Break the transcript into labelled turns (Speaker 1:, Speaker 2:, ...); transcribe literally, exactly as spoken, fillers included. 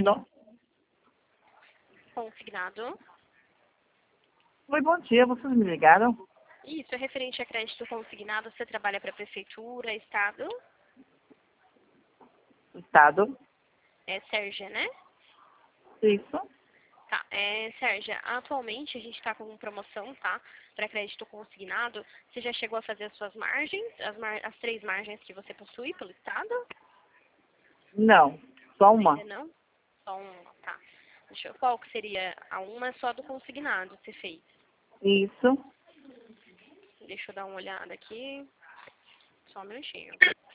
Speaker 1: falando.
Speaker 2: Consignado.
Speaker 1: Oi, bom dia. Vocês me ligaram?
Speaker 2: Isso, é referente a crédito consignado. Você trabalha para a prefeitura, estado?
Speaker 1: Estado.
Speaker 2: É Sérgia, né?
Speaker 1: Isso.
Speaker 2: Tá, é, Sérgia, atualmente a gente está com promoção, tá? Para crédito consignado. Você já chegou a fazer as suas margens, as, mar as três margens que você possui pelo estado?
Speaker 1: Não. Só uma.
Speaker 2: Ainda não? Só uma, tá. Deixa eu, qual que seria a uma só do consignado que você fez?
Speaker 1: Isso.
Speaker 2: Deixa eu dar uma olhada aqui. Só um minutinho.